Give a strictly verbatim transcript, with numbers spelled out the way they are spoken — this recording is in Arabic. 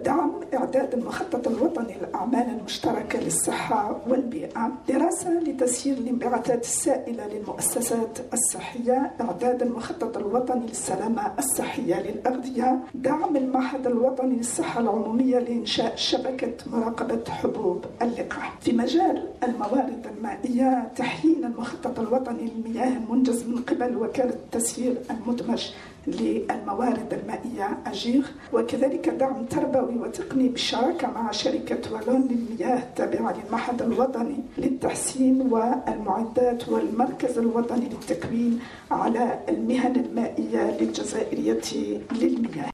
دعم إعداد المخطط الوطني للأعمال المشتركة للصحة والبيئة، دراسة لتسيير الانبعاثات السائلة للمؤسسات الصحية، إعداد المخطط الوطني للسلامة الصحية للأغذية، دعم المعهد الوطني للصحة العمومية لإنشاء شبكة مراقبة حبوب اللقاح. في مجال الموارد المائية، تحيين المخطط الوطني للمياه المنجز من قبل وكالة التسيير المدمج للموارد المائية أجيغ، وكذلك دعم تربوي وتقني بالشراكة مع شركة والون للمياه التابعة للمعهد الوطني للتحسين والمعدات والمركز الوطني للتكوين على المهن المائية للجزائرية للمياه.